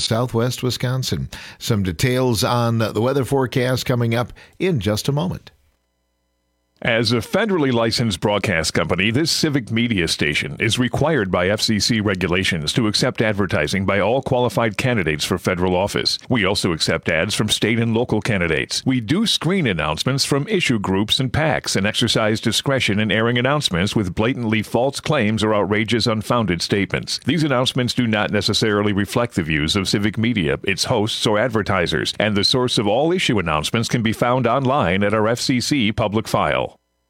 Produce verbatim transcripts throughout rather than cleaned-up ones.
southwest Wisconsin. Some details on the weather forecast coming up in just a moment. As a federally licensed broadcast company, this civic media station is required by F C C regulations to accept advertising by all qualified candidates for federal office. We also accept ads from state and local candidates. We do screen announcements from issue groups and PACs and exercise discretion in airing announcements with blatantly false claims or outrageous, unfounded statements. These announcements do not necessarily reflect the views of civic media, its hosts, or advertisers, and the source of all issue announcements can be found online at our F C C public file.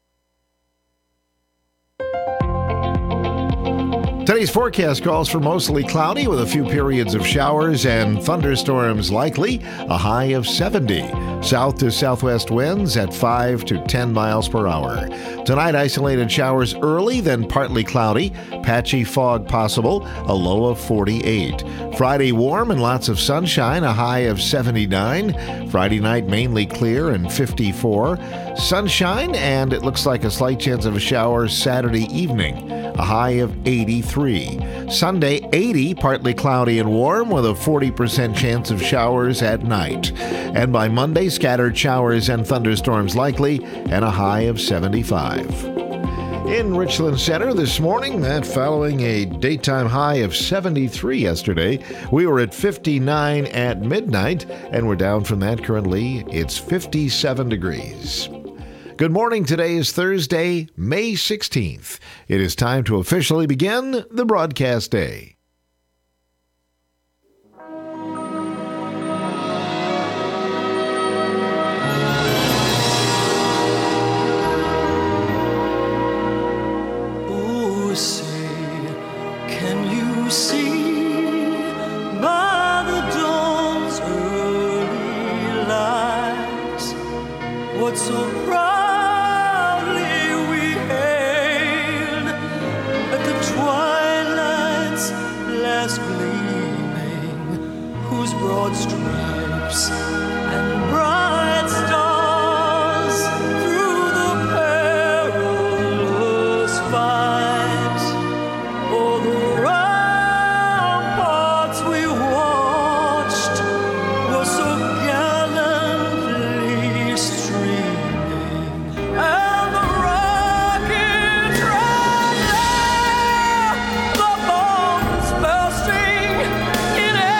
Today's forecast calls for mostly cloudy with a few periods of showers and thunderstorms likely, a high of seventy. South to southwest winds at five to ten miles per hour. Tonight, isolated showers early, then partly cloudy, patchy fog possible, a low of forty-eight. Friday warm and lots of sunshine, a high of seventy-nine. Friday night mainly clear and fifty-four. Sunshine, and it looks like a slight chance of a shower Saturday evening, a high of eighty-three. Sunday, eighty, partly cloudy and warm with a forty percent chance of showers at night. And by Monday, scattered showers and thunderstorms likely and a high of seventy-five. In Richland Center this morning, that following a daytime high of seventy-three yesterday, we were at fifty-nine at midnight, and we're down from that currently. It's fifty-seven degrees. Good morning. Today is Thursday, May sixteenth. It is time to officially begin the broadcast day. Oh, say, can you see by the dawn's early lights what so proud broad stripes and bright stars through the perilous fight. Oh, the ramparts we watched were so gallantly streaming, and the rockets ran there, the bombs bursting in air.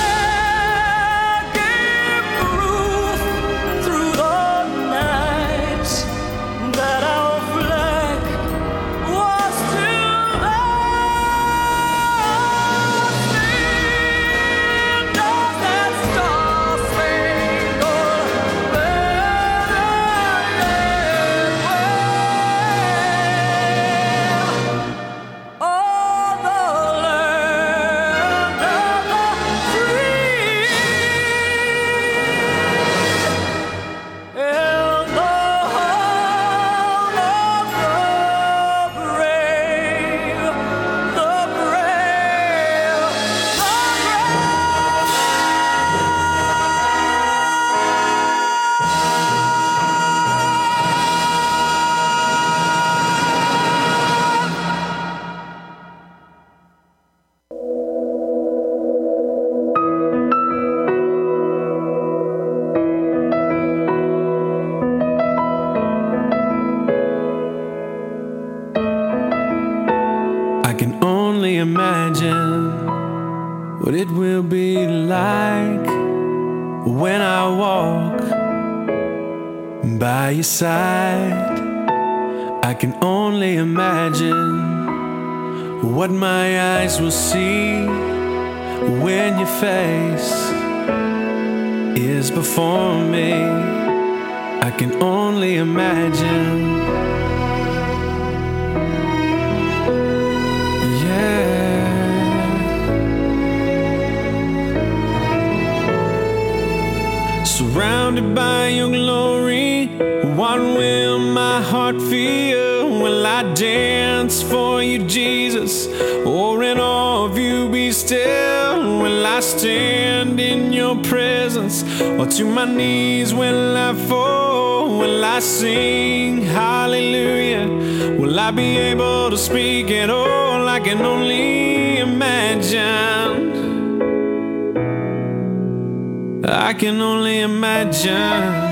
What it will be like when I walk by your side. I can only imagine what my eyes will see when your face is before me. I can only imagine. Surrounded by your glory, what will my heart feel? Will I dance for you, Jesus? Or in awe of you be still? Will I stand in your presence? Or to my knees will I fall? Will I sing hallelujah? Will I be able to speak at all? I can only imagine. I can only imagine.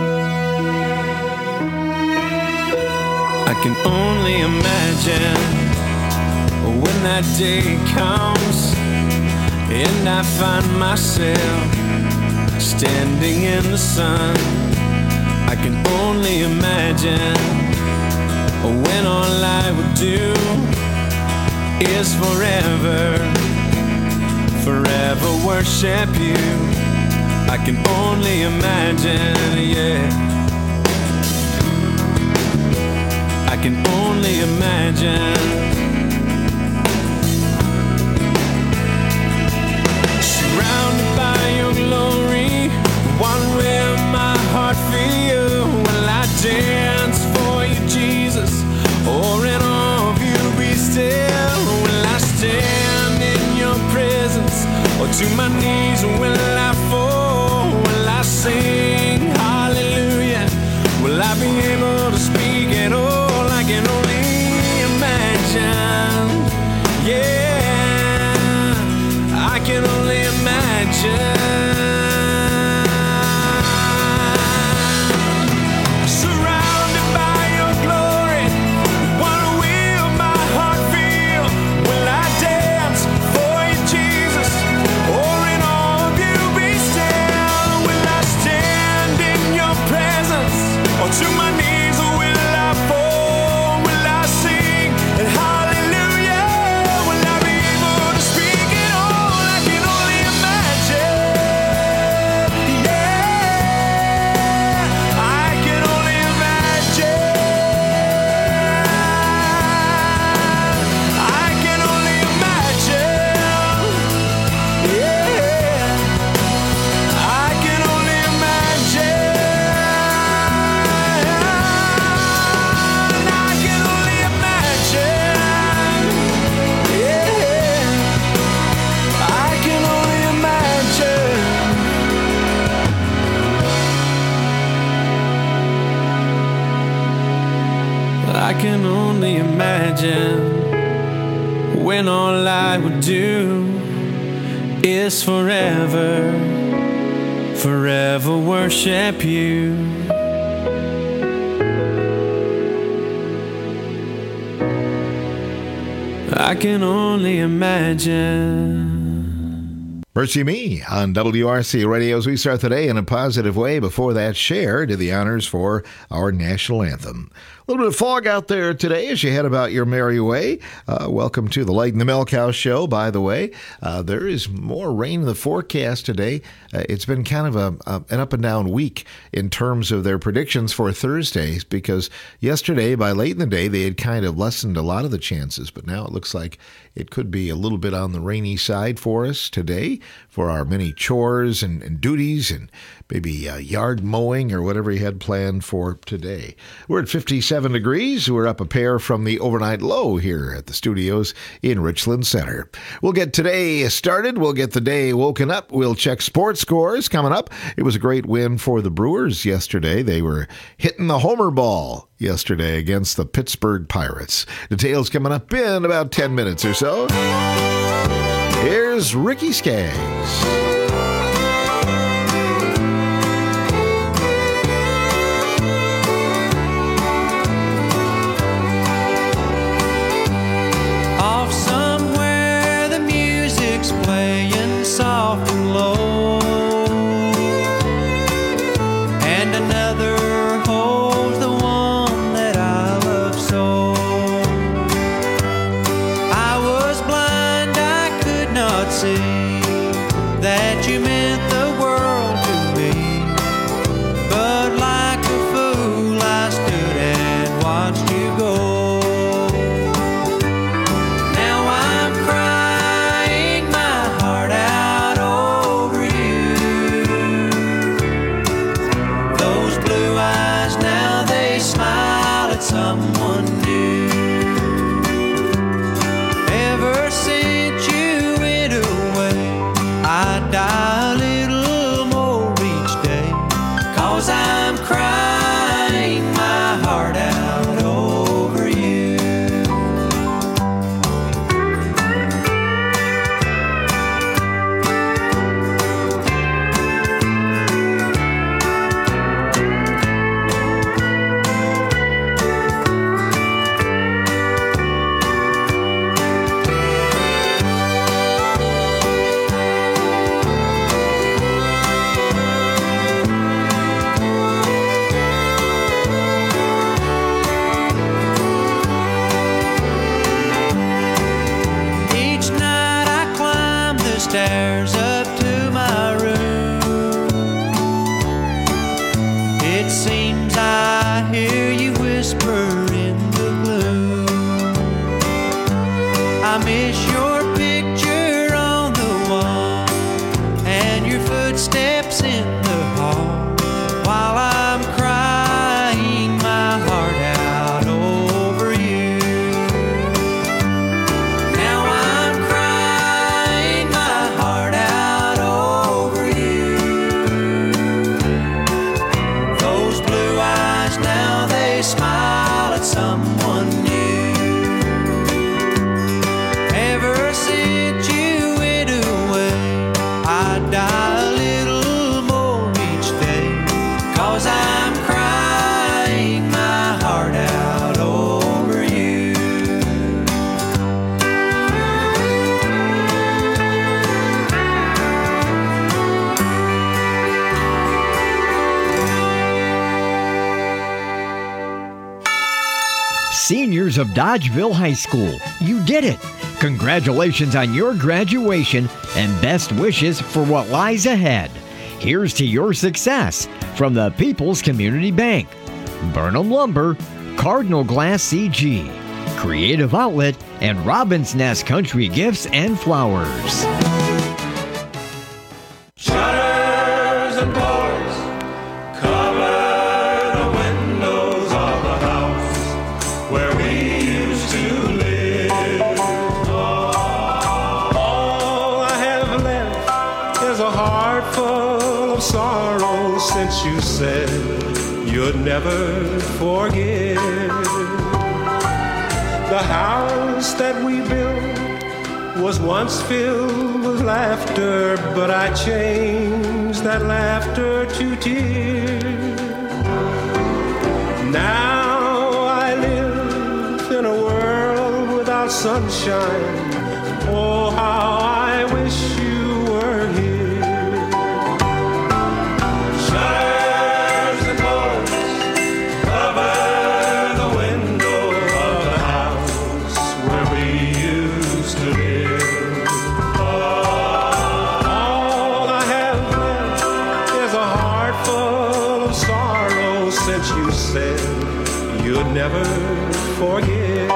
I can only imagine when that day comes and I find myself standing in the sun. I can only imagine when all I would do is forever, forever worship you. I can only imagine, yeah. I can only imagine. Surrounded by your glory, what will my heart feel? Will I dance for you, Jesus? Or in awe of you be still? Will I stand in your presence? Or to my knees will I fall? Will I sing hallelujah? Will I be able to speak at all? I can only imagine, yeah, I can only imagine. Surrounded by your glory, what will my heart feel? Will I dance for you, Jesus? Or in awe of you be still? Will I stand in your presence? Or to my knees will I fall? I can only imagine when all I would do is forever, forever worship you. I can only imagine. Mercy Me on W R C Radio as we start the day in a positive way. Before that, Cher did the honors for our national anthem. A little bit of fog out there today as you head about your merry way. Uh, welcome to the Light in the Milk House show, by the way. Uh, there is more rain in the forecast today. Uh, it's been kind of a, a an up and down week in terms of their predictions for Thursdays, because yesterday, by late in the day, they had kind of lessened a lot of the chances, but now it looks like it could be a little bit on the rainy side for us today for our many chores and, and duties and maybe uh, yard mowing or whatever you had planned for today. We're at fifty-seven degrees. We're up a pair from the overnight low here at the studios in Richland Center. We'll get today started. We'll get the day woken up. We'll check sports scores coming up. It was a great win for the Brewers yesterday. They were hitting the homer ball yesterday against the Pittsburgh Pirates. Details coming up in about ten minutes or so. Here's Ricky Skaggs. Soft and low, and another holds the one that I love so. I was blind, I could not see that you meant the world to me, but like a fool I stood and watched you go. Someone new. Ever since you went away, I die a little more each day, 'cause I'm crying my heart out over you. footsteps in the hall while I'm crying my heart out over you. Now I'm crying my heart out over you. Those blue eyes now, they smile at someone new. Ever since you went away, I die a little more each day, 'cause I'm crying my heart out over you. Seniors of Dodgeville High School, you did it! Congratulations on your graduation and best wishes for what lies ahead. Here's to your success from the People's Community Bank, Burnham Lumber, Cardinal Glass C G, Creative Outlet, and Robin's Nest Country Gifts and Flowers. Shutters and boards cover the windows of the house where we used to live. All I have left is a heart full of sorrow since you said you'd never forgive. The house that we built was once filled with laughter, but I changed that laughter to tears. Now I live in a world without sunshine. Oh, how I wish you were here. Shutters and boards cover the window of the house where we used to live. All I have left is a heart full of sorrow since you said you'd never forgive.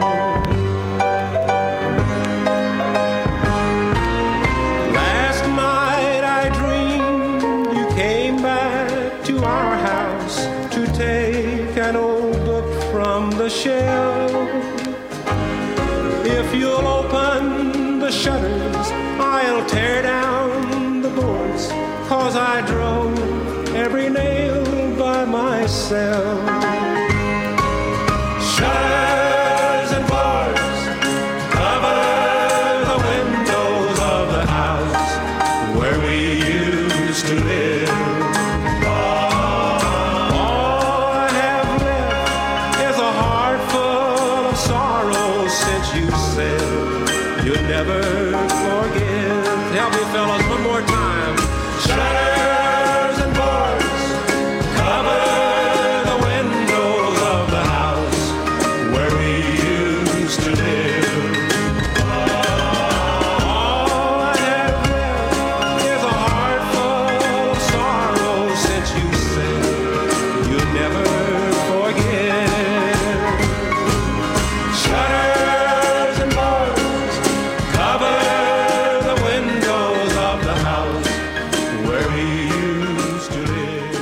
Last night I dreamed you came back to our house to take an old book from the shelf. If you'll open the shutters, I'll tear down the boards, 'cause I drove every nail by myself. Shutters and boards cover the windows of the house where we used to live. All I have left is a heart full of sorrow since you said you'd never forgive. Help me, fellas, one more time. Shutters and boards cover the windows of the house where we used to live. All I have left is a heart full of sorrow since you said you'd never forgive. Shutters and boards cover the windows of the house where we used to live.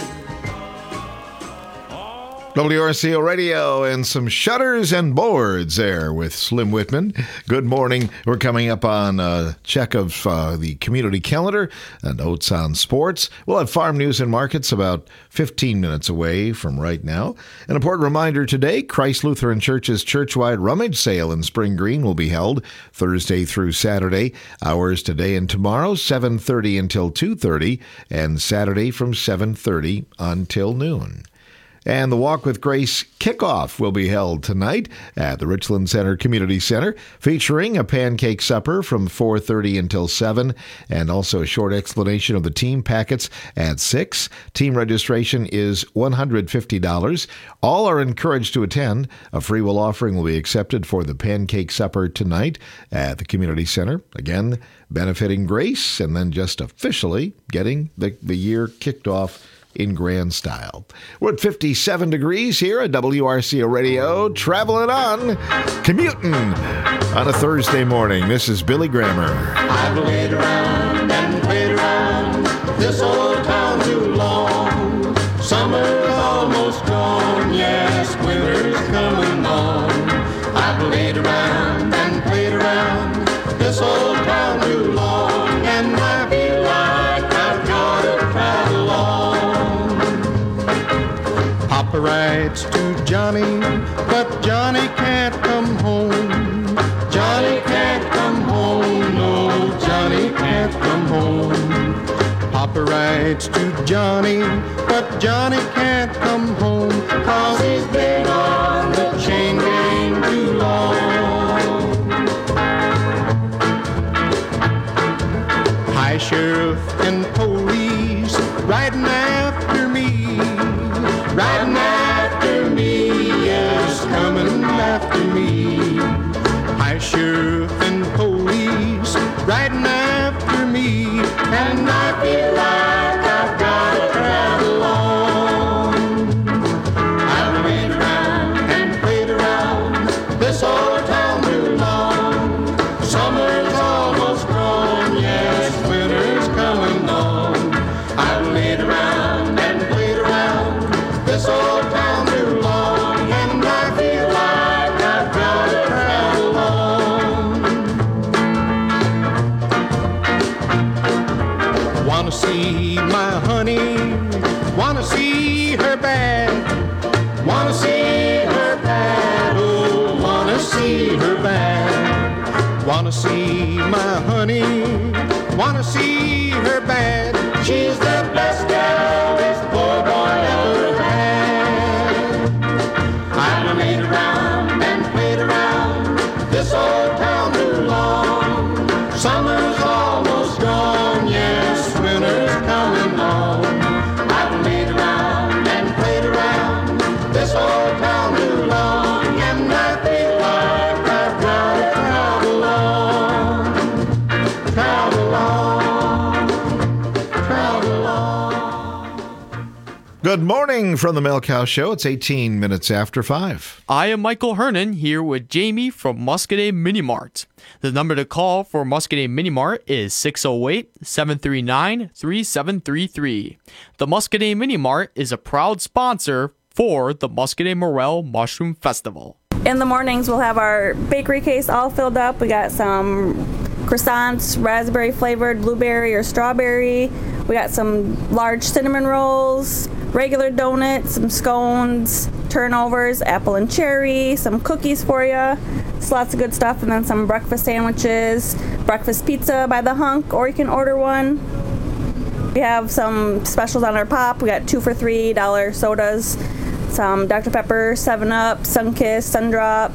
W R C O Radio and some shutters and boards there with Slim Whitman. Good morning. We're coming up on a check of uh, the community calendar, uh, notes on sports. We'll have farm news and markets about fifteen minutes away from right now. An important reminder today, Christ Lutheran Church's churchwide rummage sale in Spring Green will be held Thursday through Saturday. Hours today and tomorrow, seven thirty until two thirty, and Saturday from seven thirty until noon. And the Walk with Grace kickoff will be held tonight at the Richland Center Community Center, featuring a pancake supper from four thirty until seven, and also a short explanation of the team packets at six. Team registration is one hundred fifty dollars. All are encouraged to attend. A free will offering will be accepted for the pancake supper tonight at the Community Center. Again, benefiting Grace, and then just officially getting the, the year kicked off in grand style. We're at fifty-seven degrees here at W R C O Radio, traveling on, commuting on a Thursday morning. This is Billy Grammer. I played around and played around this old town too long. Summer's almost gone, yes, winter's coming on. I played around and played around this old town too long, and I feel like I've got to travel on. Papa writes to Johnny, but Johnny can't come home. Johnny can't come home, no, Johnny can't come home. Papa writes to Johnny, but Johnny can't come home, 'cause he's been on the chain gang too long. High sheriff and police riding after me, riding after me, yes, coming after me. High sheriff and police riding after me, and I feel like I've got to travel on. I've played around and played around this old town too long. Summer's almost gone, yes, winter's coming on. I've played around and played around this old town too long, and I feel like I've got to travel on. Wanna see my honey, wanna see her bad, wanna see her bad, oh, wanna see her bad. Wanna see my honey, wanna see her bad. She's the best gal this poor boy ever had. I played around and played around this old town too long. Summer's almost gone, yes, winter's coming on. I played around and played around this old town too long, and I feel like I've got to travel on, travel on, travel on. Good morning from the Milk House Show. It's eighteen minutes after five. I am Michael Hernan here with Jamie from Muscadet Mini Mart. The number to call for Muscadet Mini Mart is six oh eight, seven three nine, three seven three three. The Muscadet Mini Mart is a proud sponsor for the Muscadet Morel Mushroom Festival. In the mornings, we'll have our bakery case all filled up. We got some croissants, raspberry flavored, blueberry or strawberry. We got some large cinnamon rolls, regular donuts, some scones, turnovers, apple and cherry, some cookies for you. It's lots of good stuff, and then some breakfast sandwiches, breakfast pizza by the hunk, or you can order one. We have some specials on our pop. We got two for three dollar sodas, some Doctor Pepper, seven up, Sunkist, Sundrop.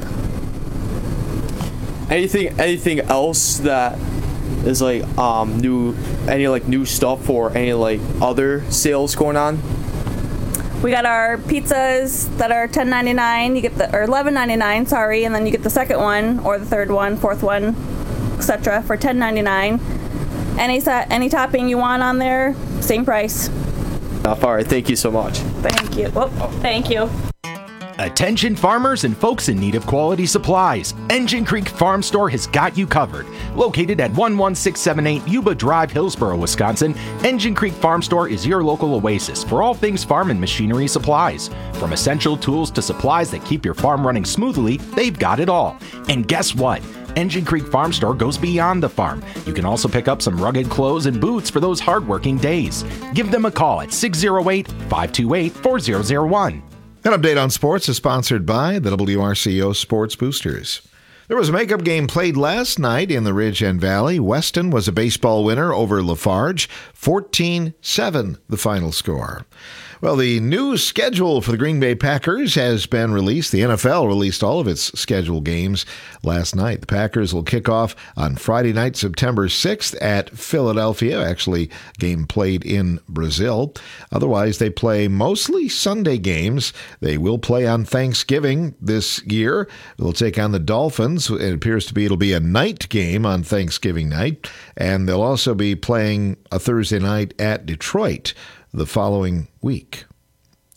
Anything anything else that is like um new, any like new stuff or any like other sales going on? We got our pizzas that are ten ninety-nine. You get the or eleven ninety-nine, sorry, and then you get the second one or the third one, fourth one, et cetera for ten ninety-nine. Any sa- any topping you want on there, same price. Uh, all right, thank you so much. Thank you. Whoop, thank you. Attention farmers and folks in need of quality supplies. Engine Creek Farm Store has got you covered. Located at one one six seven eight Yuba Drive, Hillsboro, Wisconsin, Engine Creek Farm Store is your local oasis for all things farm and machinery supplies. From essential tools to supplies that keep your farm running smoothly, they've got it all. And guess what? Engine Creek Farm Store goes beyond the farm. You can also pick up some rugged clothes and boots for those hardworking days. Give them a call at six oh eight, five two eight, four oh oh one. An update on sports is sponsored by the W R C O Sports Boosters. There was a makeup game played last night in the Ridge and Valley. Weston was a baseball winner over Lafarge, fourteen seven the final score. Well, the new schedule for the Green Bay Packers has been released. The N F L released all of its scheduled games last night. The Packers will kick off on Friday night, September sixth at Philadelphia. Actually, game played in Brazil. Otherwise, they play mostly Sunday games. They will play on Thanksgiving this year. They'll take on the Dolphins. It appears to be it'll be a night game on Thanksgiving night. And they'll also be playing a Thursday night at Detroit the following week.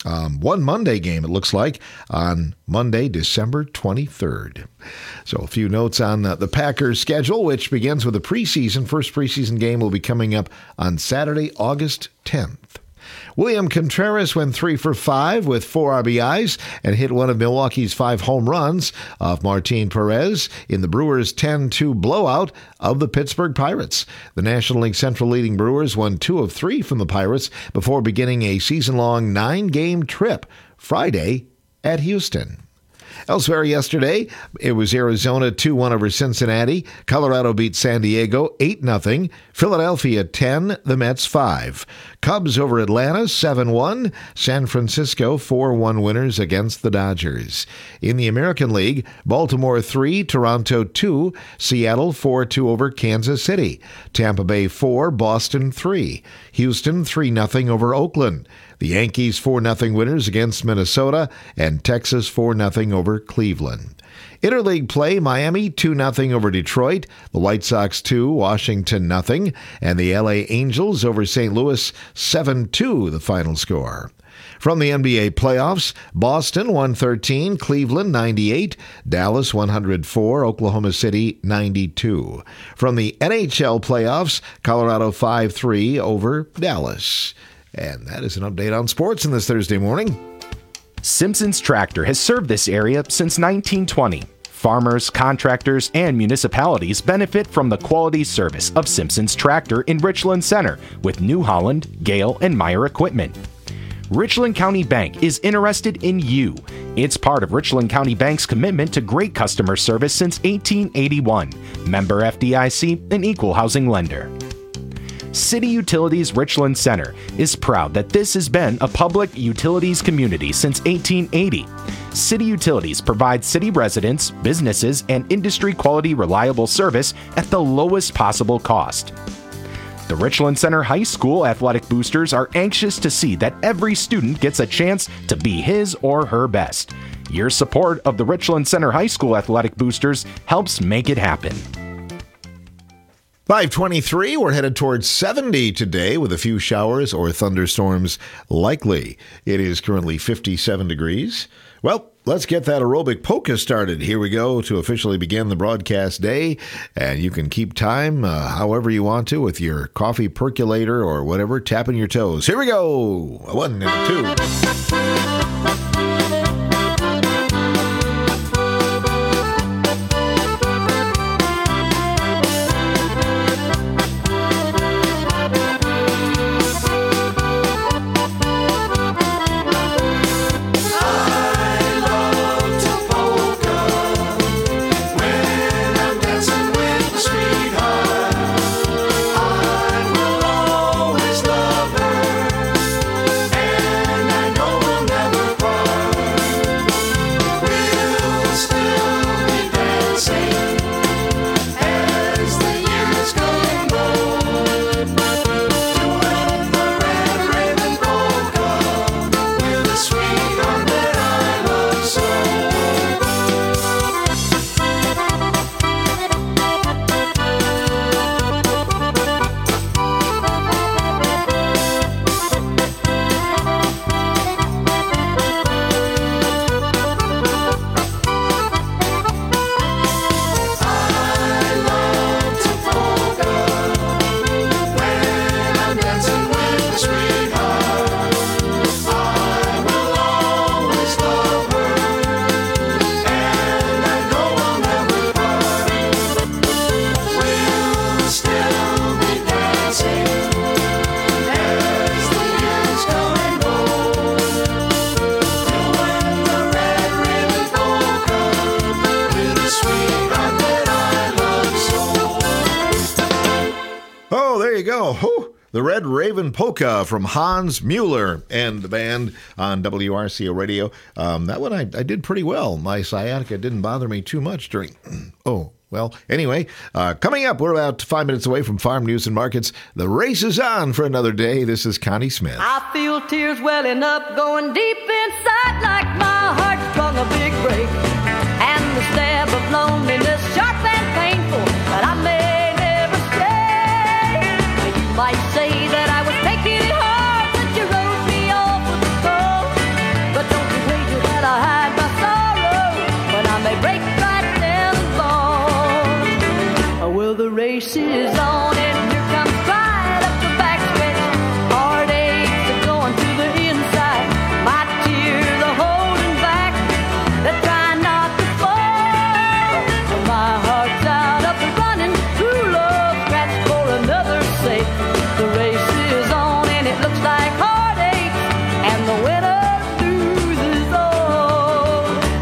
Um, one Monday game, it looks like, on Monday, December twenty-third. So a few notes on the, the Packers' schedule, which begins with a preseason. First preseason game will be coming up on Saturday, August tenth. William Contreras went three for five with four R B Is and hit one of Milwaukee's five home runs off Martin Perez in the Brewers' ten two blowout of the Pittsburgh Pirates. The National League Central leading Brewers won two of three from the Pirates before beginning a season-long nine-game trip Friday at Houston. Elsewhere yesterday, it was Arizona two one over Cincinnati. Colorado beat San Diego eight nothing. Philadelphia ten, the Mets five. Cubs over Atlanta seven one. San Francisco four one winners against the Dodgers. In the American League, Baltimore three, Toronto two. Seattle four two over Kansas City. Tampa Bay four, Boston three. Houston three nothing over Oakland. The Yankees four nothing winners against Minnesota, and Texas four nothing over Cleveland. Interleague play, Miami two nothing over Detroit, the White Sox two, Washington nothing, and the L A Angels over Saint Louis seven two, the final score. From the N B A playoffs, Boston one thirteen, Cleveland ninety-eight, Dallas one oh four, Oklahoma City ninety-two. From the N H L playoffs, Colorado five three over Dallas. And that is an update on sports in this Thursday morning. Simpson's Tractor has served this area since nineteen twenty. Farmers, contractors, and municipalities benefit from the quality service of Simpson's Tractor in Richland Center with New Holland, Gale, and Meyer equipment. Richland County Bank is interested in you. It's part of Richland County Bank's commitment to great customer service since eighteen eighty-one. Member F D I C, an equal housing lender. City Utilities Richland Center is proud that this has been a public utilities community since eighteen eighty. City Utilities provides city residents, businesses, and industry quality reliable service at the lowest possible cost. The Richland Center High School athletic boosters are anxious to see that every student gets a chance to be his or her best. Your support of the Richland Center High School athletic boosters helps make it happen. five twenty-three, we're headed towards seventy today with a few showers or thunderstorms likely. It is currently fifty-seven degrees. Well, let's get that aerobic polka started. Here we go to officially begin the broadcast day, and you can keep time uh, however you want to with your coffee percolator or whatever, tapping your toes. Here we go. A one and a two. The Red Raven Polka from Hans Mueller and the band on W R C O Radio. Um, that one I, I did pretty well. My sciatica didn't bother me too much during... oh, well, anyway, uh, coming up, we're about five minutes away from Farm News and Markets. The race is on for another day. This is Connie Smith. I feel tears welling up, going deep inside like my heart sprung a big break. And the stab of loneliness, sharp and painful, but I may never stay. You might say that I was taking it hard, but you wrote me off with a cold. is on and here comes pride up the backstretch. Heartaches are going to the inside. My tears are holding back. They're trying not to fall. My heart's out up and running. True love scratch for another's sake. The race is on and it looks like heartache, and the winner loses all.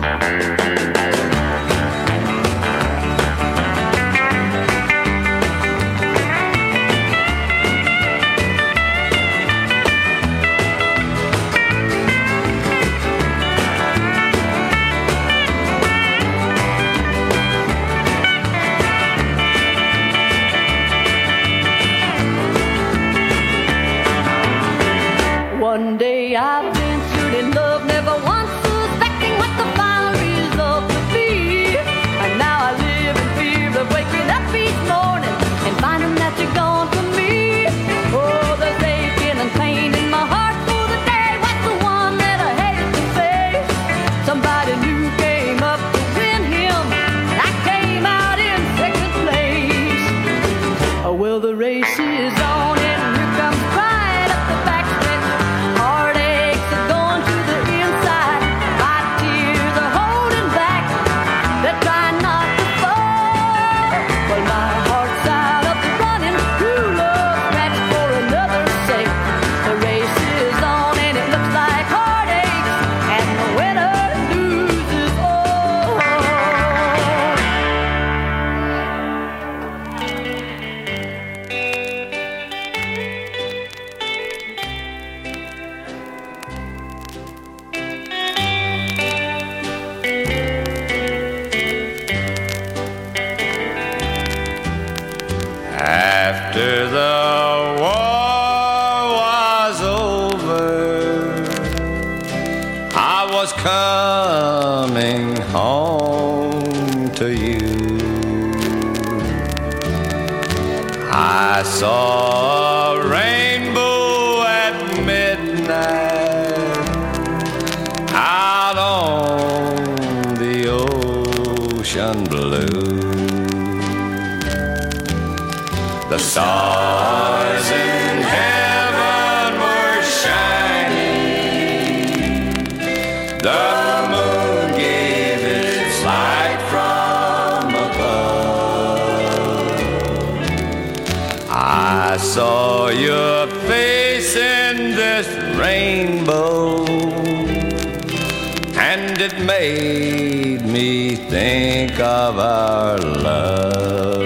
One day I ventured in love, never once suspecting what the final result would be. And now I live in fear of waking up each morning and finding that you're gone from me. Oh, there's aching and pain in my heart for the day. What's the one that I hated to face? Somebody new came up to win him, and I came out in second place. Oh, well, the race is on and here comes pride up the backstretch. Heartaches are going to the inside. My tears are holding back. They're trying not to fall. Well, my heart's out up and running. True love scratch for another's sake. The race is on and it looks like heartaches, and the winner loses all. After the war was over, I was coming home to you. I saw a rainbow at midnight out on the ocean blue. The stars in heaven were shining. The moon gave its light from above. I saw your face in this rainbow, and it made me think of our love.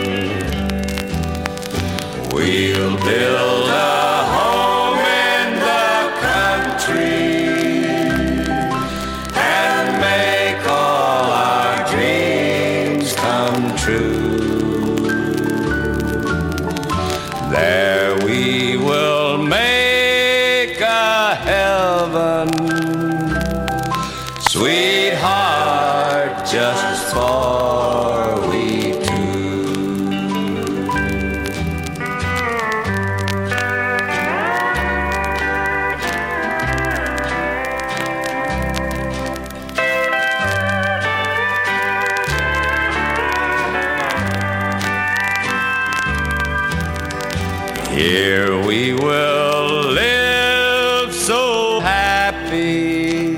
We'll build a home in the country and make all our dreams come true. There we will make a heaven, sweetheart, just for we two. Here we will live so happy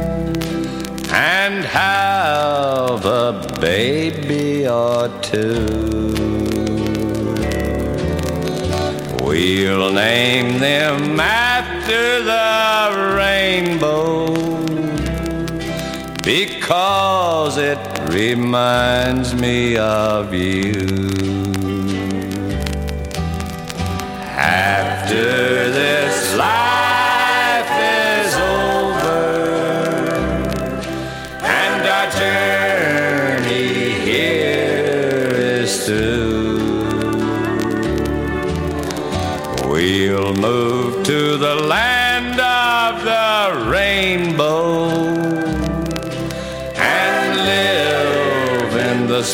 and have a baby or two. We'll name them after the rainbow, because it reminds me of you. After this life is over and our journey here is through, we'll move to the land of the rainbow and live in the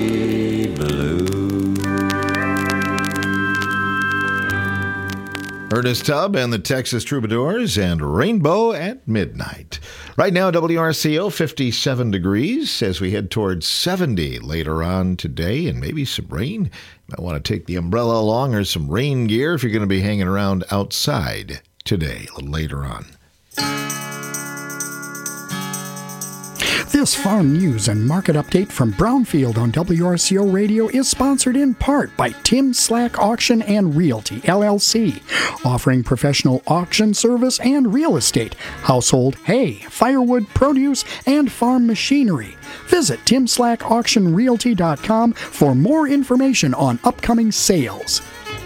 starry blue. Ernest Tubb and the Texas Troubadours and Rainbow at Midnight. Right now, W R C O, fifty-seven degrees as we head towards seventy later on today, and maybe some rain. You might want to take the umbrella along or some rain gear if you're going to be hanging around outside today, a little later on. This farm news and market update from Brownfield on W R C O Radio is sponsored in part by Tim Slack Auction and Realty, L L C, offering professional auction service and real estate, household hay, firewood, produce, and farm machinery. Visit tim slack auction realty dot com for more information on upcoming sales.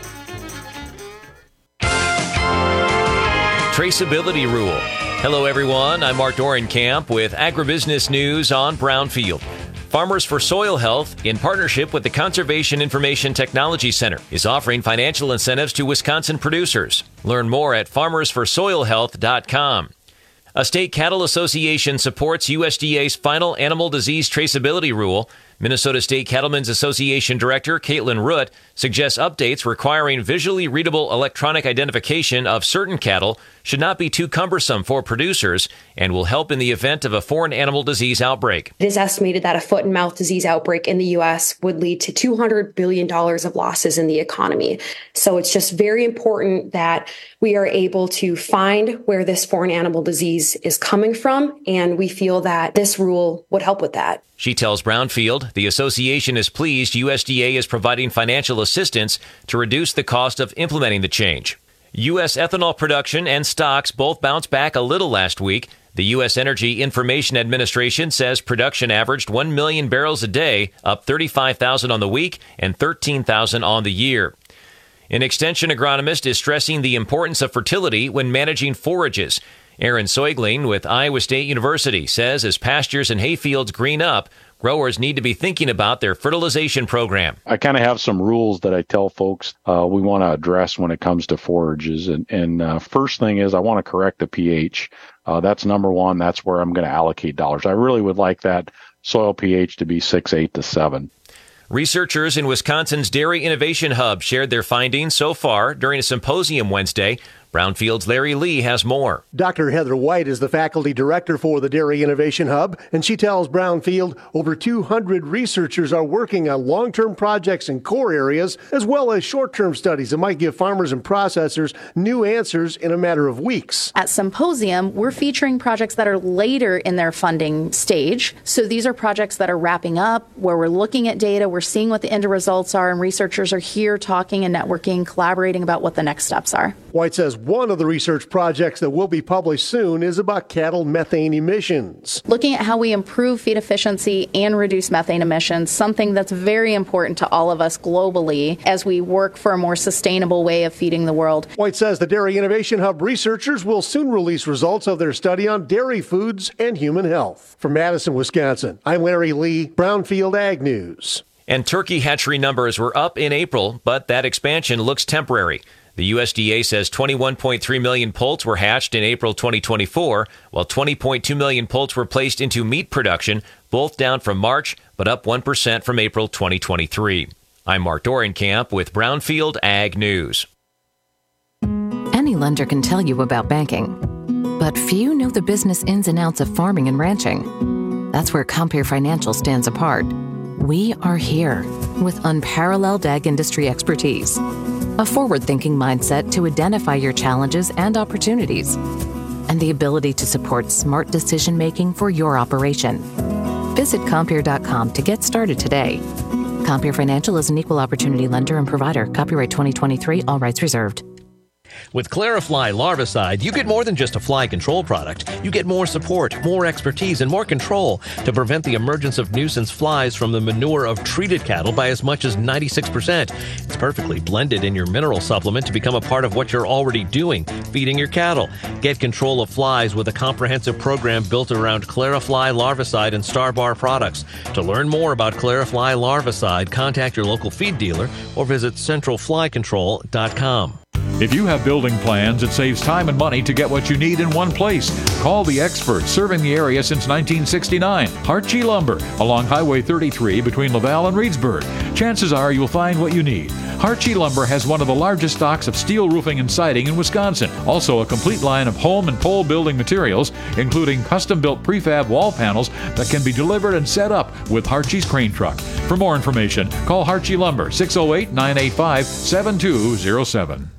Traceability Rule. Hello, everyone. I'm Mark Dorenkamp with Agribusiness News on Brownfield. Farmers for Soil Health, in partnership with the Conservation Information Technology Center, is offering financial incentives to Wisconsin producers. Learn more at farmers for soil health dot com. A state cattle association supports U S D A's final animal disease traceability rule. Minnesota State Cattlemen's Association Director Caitlin Root suggests updates requiring visually readable electronic identification of certain cattle should not be too cumbersome for producers and will help in the event of a foreign animal disease outbreak. It is estimated that a foot and mouth disease outbreak in the U S would lead to two hundred billion dollars of losses in the economy. So it's just very important that we are able to find where this foreign animal disease is coming from, and we feel that this rule would help with that. She tells Brownfield the association is pleased U S D A is providing financial assistance to reduce the cost of implementing the change. U S ethanol production and stocks both bounced back a little last week. The U S Energy Information Administration says production averaged one million barrels a day, up thirty-five thousand on the week and thirteen thousand on the year. An extension agronomist is stressing the importance of fertility when managing forages. Aaron Soigling with Iowa State University says as pastures and hayfields green up, growers need to be thinking about their fertilization program. I kind of have some rules that I tell folks uh, we want to address when it comes to forages. And, and uh, first thing is I want to correct the pH. Uh, that's number one. That's where I'm going to allocate dollars. I really would like that soil pH to be six, eight to seven. Researchers in Wisconsin's Dairy Innovation Hub shared their findings so far during a symposium Wednesday. Brownfield's Larry Lee has more. Doctor Heather White is the faculty director for the Dairy Innovation Hub, and she tells Brownfield over two hundred researchers are working on long-term projects in core areas, as well as short-term studies that might give farmers and processors new answers in a matter of weeks. At Symposium, we're featuring projects that are later in their funding stage. So these are projects that are wrapping up, where we're looking at data, we're seeing what the end results are, and researchers are here talking and networking, collaborating about what the next steps are. White says one of the research projects that will be published soon is about cattle methane emissions. Looking at how we improve feed efficiency and reduce methane emissions, something that's very important to all of us globally as we work for a more sustainable way of feeding the world. White says the Dairy Innovation Hub researchers will soon release results of their study on dairy foods and human health. From Madison, Wisconsin, I'm Larry Lee, Brownfield Ag News. And turkey hatchery numbers were up in April, but that expansion looks temporary. The U S D A says twenty-one point three million poults were hatched in April twenty twenty-four, while twenty point two million poults were placed into meat production, both down from March, but up one percent from April twenty twenty-three. I'm Mark Dorenkamp with Brownfield Ag News. Any lender can tell you about banking, but few know the business ins and outs of farming and ranching. That's where Compeer Financial stands apart. We are here with unparalleled ag industry expertise, a forward-thinking mindset to identify your challenges and opportunities, and the ability to support smart decision-making for your operation. Visit Compeer dot com to get started today. Compeer Financial is an equal opportunity lender and provider. Copyright twenty twenty-three, all rights reserved. With Clarifly Larvicide, you get more than just a fly control product. You get more support, more expertise, and more control to prevent the emergence of nuisance flies from the manure of treated cattle by as much as ninety-six percent. It's perfectly blended in your mineral supplement to become a part of what you're already doing, feeding your cattle. Get control of flies with a comprehensive program built around Clarifly Larvicide and Starbar products. To learn more about Clarifly Larvicide, contact your local feed dealer or visit central fly control dot com. If you have building plans, it saves time and money to get what you need in one place. Call the experts serving the area since nineteen sixty-nine. Hartje Lumber, along Highway thirty-three between Laval and Reedsburg. Chances are you'll find what you need. Hartje Lumber has one of the largest stocks of steel roofing and siding in Wisconsin. Also a complete line of home and pole building materials, including custom-built prefab wall panels that can be delivered and set up with Hartje's crane truck. For more information, call Hartje Lumber, six oh eight, nine eight five, seven two oh seven.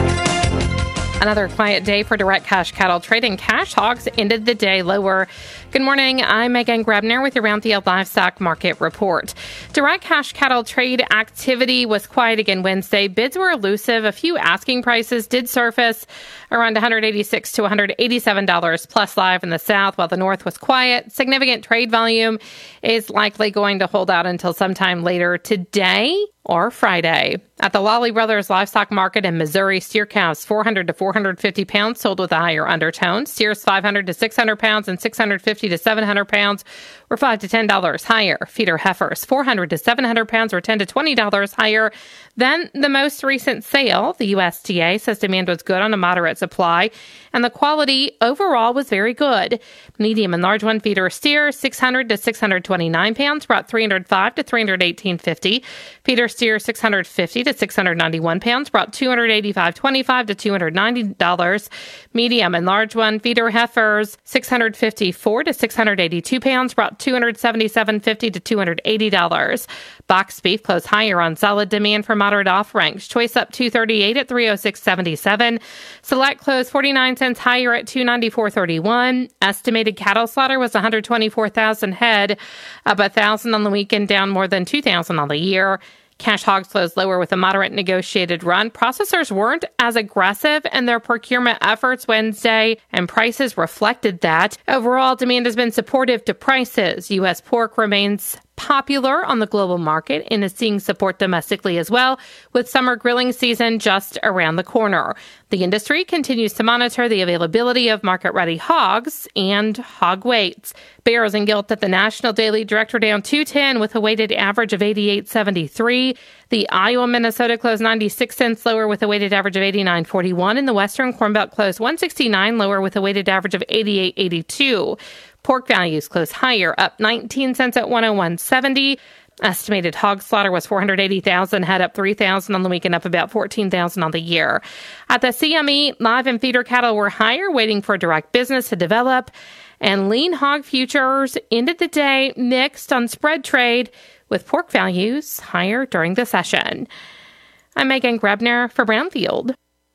Another quiet day for direct cash cattle trading. Cash hogs ended the day lower. Good morning. I'm Megan Grebner with your Brownfield Livestock Market Report. Direct cash cattle trade activity was quiet again Wednesday. Bids were elusive. A few asking prices did surface around one hundred eighty-six to one hundred eighty-seven dollars plus live in the south, while the north was quiet. Significant trade volume is likely going to hold out until sometime later today or Friday. At the Lawley Brothers Livestock Market in Missouri, steer cows four hundred to four hundred fifty pounds sold with a higher undertone. Steers five hundred to six hundred pounds and six hundred fifty to seven hundred pounds were five to ten dollars higher. Feeder heifers four hundred to seven hundred pounds were ten to twenty dollars higher than the most recent sale. The U S D A says demand was good on a moderate supply, and the quality overall was very good. Medium and large one feeder steer six hundred to six hundred twenty-nine pounds brought three hundred five to three hundred eighteen fifty. Feeder steer six hundred fifty to six hundred ninety-one pounds brought two hundred eighty-five twenty-five to two hundred ninety dollars. Medium and large one feeder heifers six hundred fifty-four to six hundred eighty-two pounds brought two hundred seventy-seven fifty to two hundred eighty dollars. Box beef closed higher on solid demand for moderate off-ranks. Choice up two thirty-eight at three oh six seventy-seven. Select closed forty-nine cents higher at two ninety-four thirty-one. Estimated cattle slaughter was one hundred twenty-four thousand head, up one thousand on the weekend, down more than two thousand on the year. Cash hogs closed lower with a moderate negotiated run. Processors weren't as aggressive in their procurement efforts Wednesday, and prices reflected that. Overall, demand has been supportive to prices. U S pork remains popular on the global market and is seeing support domestically as well, with summer grilling season just around the corner. The industry continues to monitor the availability of market-ready hogs and hog weights. Barrows and Gilt at the National Daily Direct were down two ten with a weighted average of eighty-eight seventy-three. The Iowa Minnesota closed ninety-six cents lower with a weighted average of eighty-nine forty-one, and the Western Corn Belt closed one sixty-nine lower with a weighted average of eighty-eight eighty-two. Pork values closed higher, up nineteen cents at one oh one seventy. Estimated hog slaughter was four hundred eighty thousand, head up three thousand on the weekend, up about fourteen thousand on the year. At the C M E, live and feeder cattle were higher, waiting for direct business to develop. And lean hog futures ended the day mixed on spread trade, with pork values higher during the session. I'm Megan Grebner for Brownfield.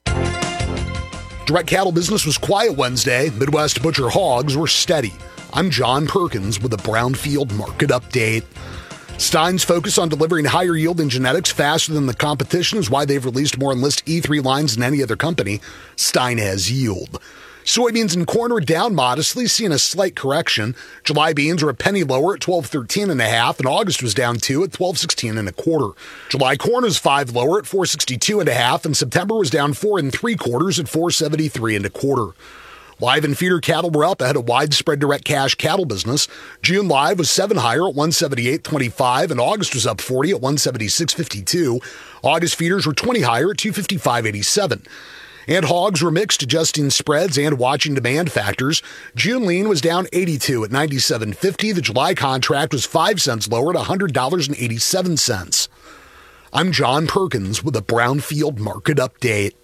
Direct cattle business was quiet Wednesday. Midwest butcher hogs were steady. I'm John Perkins with a Brownfield market update. Stein's focus on delivering higher yield in genetics faster than the competition is why they've released more Enlist E three lines than any other company. Stein has yield. Soybeans and corn are down modestly, seeing a slight correction. July beans are a penny lower at twelve thirteen and a half, and August was down two at twelve sixteen and a quarter. July corn is five lower at four sixty-two and a half, and September was down four and three quarters at four seventy-three and a quarter. Live and feeder cattle were up ahead of widespread direct cash cattle business. June live was seven higher at one seventy-eight twenty-five, and August was up forty at one seventy-six fifty-two. August feeders were twenty higher at two fifty-five eighty-seven. And hogs were mixed, adjusting spreads and watching demand factors. June lean was down eighty-two at ninety-seven fifty. The July contract was five cents lower at one hundred dollars and eighty-seven cents. I'm John Perkins with a Brownfield market update.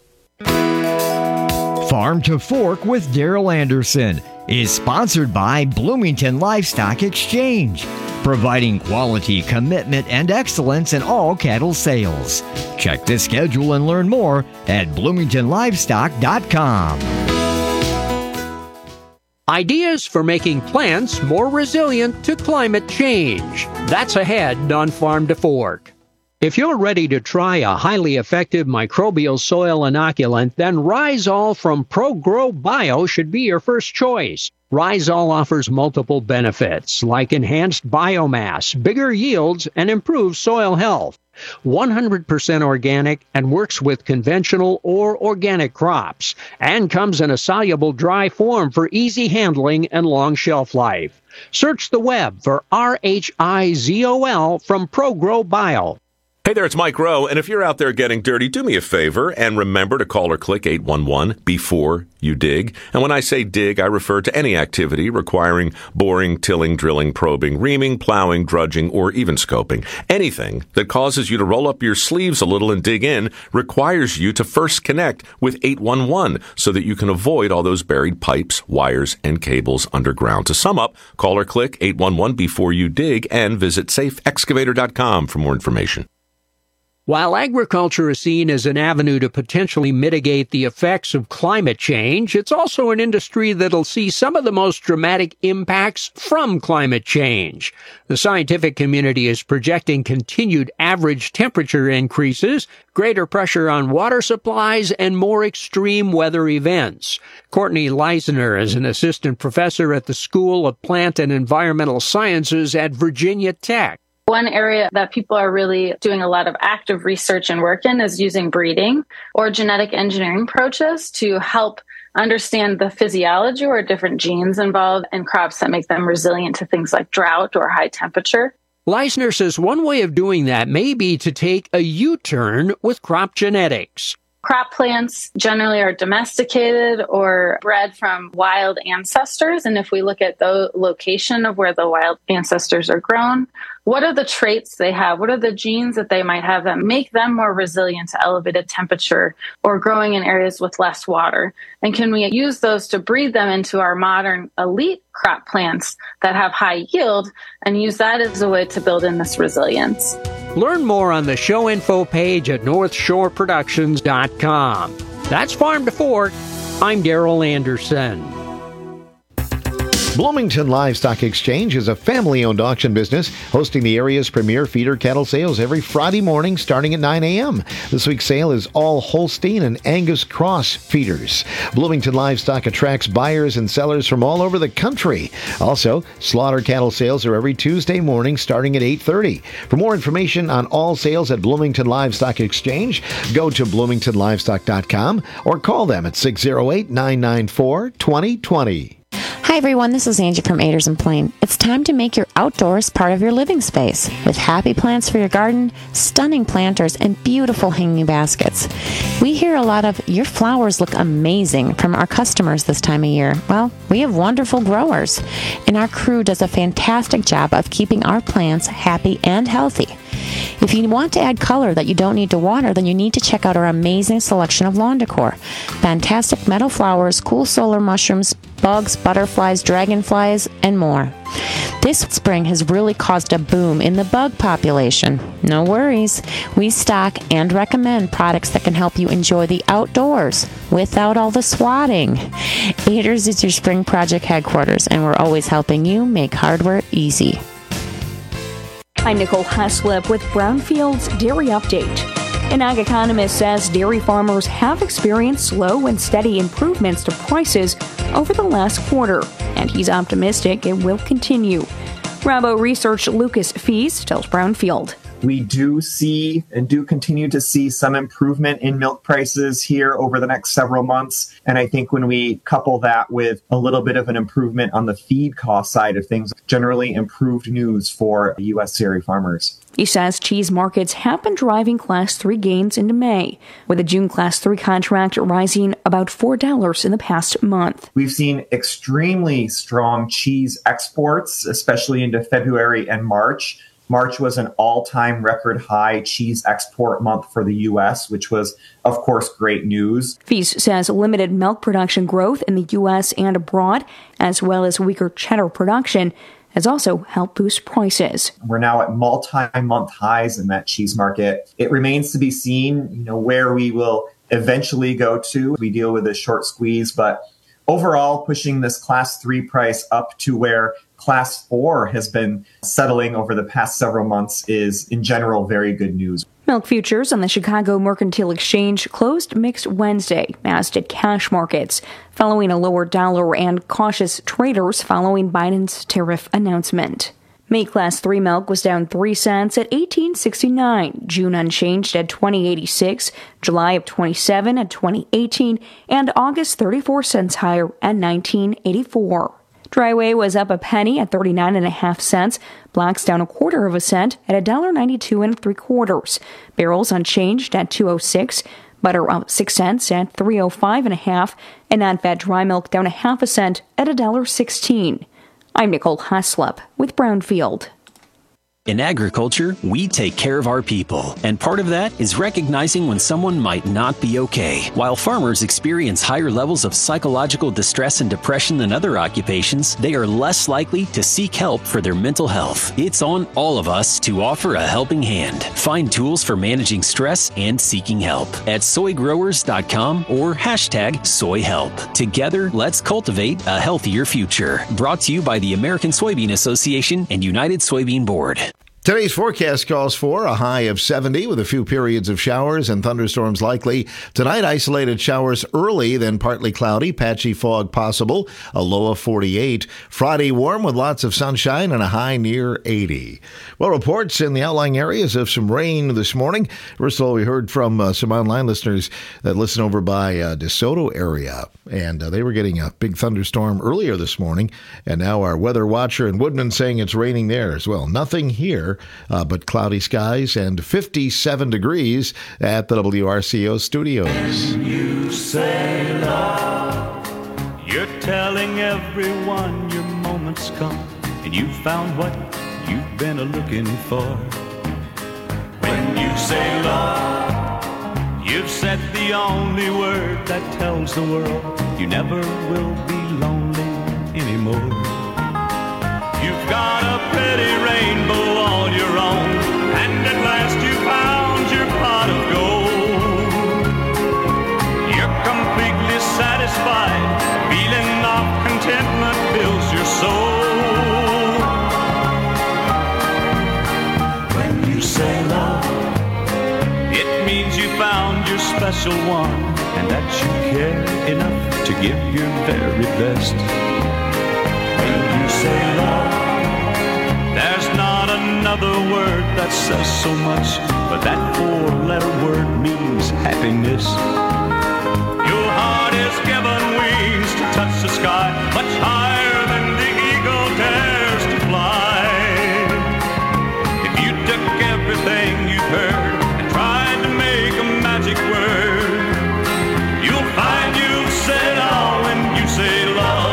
Farm to Fork with Daryl Anderson is sponsored by Bloomington Livestock Exchange, providing quality, commitment, and excellence in all cattle sales. Check the schedule and learn more at bloomington livestock dot com. Ideas for making plants more resilient to climate change. That's ahead on Farm to Fork. If you're ready to try a highly effective microbial soil inoculant, then Rhizol from ProGrow Bio should be your first choice. Rhizol offers multiple benefits, like enhanced biomass, bigger yields, and improved soil health. one hundred percent organic and works with conventional or organic crops, and comes in a soluble dry form for easy handling and long shelf life. Search the web for R H I Z O L from ProGrow Bio. Hey there, it's Mike Rowe, and if you're out there getting dirty, do me a favor and remember to call or click eight one one before you dig. And when I say dig, I refer to any activity requiring boring, tilling, drilling, probing, reaming, plowing, drudging, or even scoping. Anything that causes you to roll up your sleeves a little and dig in requires you to first connect with eight one one so that you can avoid all those buried pipes, wires, and cables underground. To sum up, call or click eight one one before you dig and visit safe excavator dot com for more information. While agriculture is seen as an avenue to potentially mitigate the effects of climate change, it's also an industry that'll see some of the most dramatic impacts from climate change. The scientific community is projecting continued average temperature increases, greater pressure on water supplies, and more extreme weather events. Courtney Leisner is an assistant professor at the School of Plant and Environmental Sciences at Virginia Tech. One area that people are really doing a lot of active research and work in is using breeding or genetic engineering approaches to help understand the physiology or different genes involved in crops that make them resilient to things like drought or high temperature. Leisner says one way of doing that may be to take a U-turn with crop genetics. Crop plants generally are domesticated or bred from wild ancestors. And if we look at the location of where the wild ancestors are grown, what are the traits they have? What are the genes that they might have that make them more resilient to elevated temperature or growing in areas with less water? And can we use those to breed them into our modern elite crop plants that have high yield and use that as a way to build in this resilience? Learn more on the show info page at north shore productions dot com. That's Farm to Fork. I'm Daryl Anderson. Bloomington Livestock Exchange is a family-owned auction business hosting the area's premier feeder cattle sales every Friday morning starting at nine a.m. This week's sale is all Holstein and Angus Cross feeders. Bloomington Livestock attracts buyers and sellers from all over the country. Also, slaughter cattle sales are every Tuesday morning starting at eight thirty. For more information on all sales at Bloomington Livestock Exchange, go to bloomington livestock dot com or call them at six oh eight, nine nine four, two oh two oh. Hi everyone, this is Angie from Aders and Plain. It's time to make your outdoors part of your living space with happy plants for your garden, stunning planters, and beautiful hanging baskets. We hear a lot of, your flowers look amazing from our customers this time of year. Well, we have wonderful growers, and our crew does a fantastic job of keeping our plants happy and healthy. If you want to add color that you don't need to water, then you need to check out our amazing selection of lawn decor. Fantastic meadow flowers, cool solar mushrooms, bugs, butterflies, dragonflies, and more. This spring has really caused a boom in the bug population. No worries. We stock and recommend products that can help you enjoy the outdoors without all the swatting. Aders is your spring project headquarters, and we're always helping you make hardware easy. I'm Nicole Heslip with Brownfield's Dairy Update. An ag economist says dairy farmers have experienced slow and steady improvements to prices over the last quarter, and he's optimistic it will continue. Rabo Research Lucas Fees tells Brownfield. We do see and do continue to see some improvement in milk prices here over the next several months. And I think when we couple that with a little bit of an improvement on the feed cost side of things, generally improved news for U S dairy farmers. He says cheese markets have been driving Class three gains into May, with the June Class three contract rising about four dollars in the past month. We've seen extremely strong cheese exports, especially into February and March. March was an all-time record high cheese export month for the U S, which was, of course, great news. Fees says limited milk production growth in the U S and abroad, as well as weaker cheddar production, has also helped boost prices. We're now at multi-month highs in that cheese market. It remains to be seen, you know, where we will eventually go to. We deal with a short squeeze, but overall, pushing this Class three price up to where Class four has been settling over the past several months is, in general, very good news. Milk futures on the Chicago Mercantile Exchange closed mixed Wednesday, as did cash markets, following a lower dollar and cautious traders following Biden's tariff announcement. May Class three milk was down three cents at eighteen sixty-nine, June unchanged at twenty eighty-six, July of twenty-seven at twenty eighteen, and August thirty-four cents higher at nineteen eighty-four. Dryway was up a penny at thirty-nine and a half cents. Blocks down a quarter of a cent at one dollar ninety-two and three quarters. Barrels unchanged at two oh six. Butter up six cents at three oh five and a half. And non-fat dry milk down a half a cent at one dollar sixteen. I'm Nicole Haslop with Brownfield. In agriculture, we take care of our people, and part of that is recognizing when someone might not be okay. While farmers experience higher levels of psychological distress and depression than other occupations, they are less likely to seek help for their mental health. It's on all of us to offer a helping hand. Find tools for managing stress and seeking help at soy growers dot com or hashtag soy help. Together, let's cultivate a healthier future. Brought to you by the American Soybean Association and United Soybean Board. Today's forecast calls for a high of seventy with a few periods of showers and thunderstorms likely. Tonight, isolated showers early, then partly cloudy, patchy fog possible, a low of forty-eight. Friday, warm with lots of sunshine and a high near eighty. Well, reports in the outlying areas of some rain this morning. First of all, we heard from uh, some online listeners that listen over by uh, DeSoto area, and uh, they were getting a big thunderstorm earlier this morning, and now our weather watcher in Woodman saying it's raining there as well. Nothing here. Uh, but cloudy skies and fifty-seven degrees at the W R C O studios. When you say love, you're telling everyone your moment's come and you found what you've been looking for. When you say love, you've said the only word that tells the world you never will be lonely anymore. You've got a pretty rainbow all your own, and at last you found your pot of gold. You're completely satisfied, feeling of contentment fills your soul. When you say love, it means you found your special one, and that you care enough to give your very best. When you say love, there's not another word that says so much, but that four-letter word means happiness. Your heart is given wings to touch the sky, much higher than the eagle dares to fly. If you took everything you've heard and tried to make a magic word, you'll find you've said it all when you say love.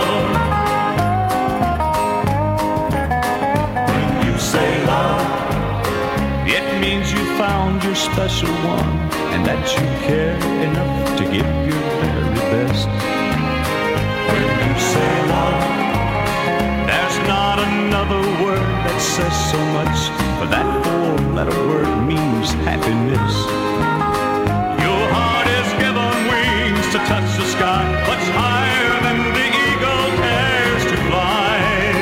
Found your special one, and that you care enough to give your very best. When you say love, there's not another word that says so much, but that four-letter word means happiness. Your heart is given wings to touch the sky, much higher than the eagle dares to fly.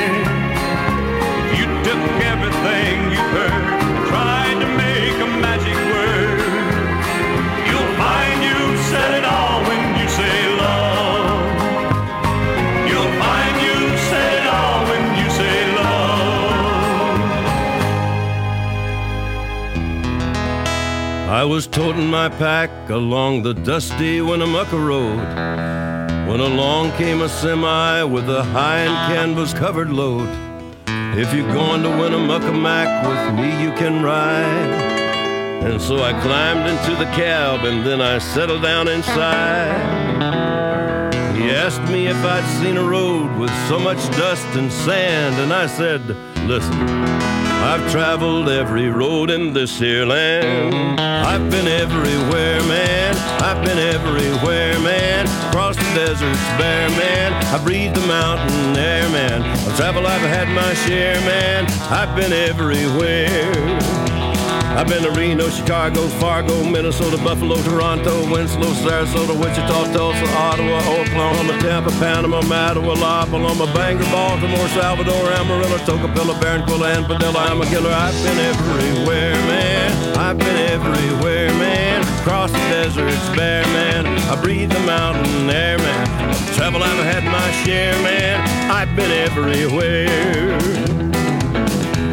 If you took everything you've heard, tried to make a magic word, you'll find you've said it all when you say love. You'll find you've said it all when you say love. I was toting my pack along the dusty Winnemucca Road when along came a semi with a high and canvas covered load. If you're going to Winnemucca Mac with me, you can ride. And so I climbed into the cab and then I settled down inside. He asked me if I'd seen a road with so much dust and sand, and I said, listen, I've traveled every road in this here land. I've been everywhere, man. I've been everywhere, man. Across the deserts bare, man. I breathe the mountain air, man. Of travel I've had my share, man. I've been everywhere. I've been to Reno, Chicago, Fargo, Minnesota, Buffalo, Toronto, Winslow, Sarasota, Wichita, Tulsa, Ottawa, Oklahoma, Tampa, Panama, Mattawa, La Paloma, Bangor, Baltimore, Salvador, Amarillo, Tocopilla, Barranquilla, and Padilla. I'm a killer. I've been everywhere, man. I've been everywhere, man. Across the deserts bare, man. I breathe the mountain air, man. Travel I've had my share, man. I've been everywhere.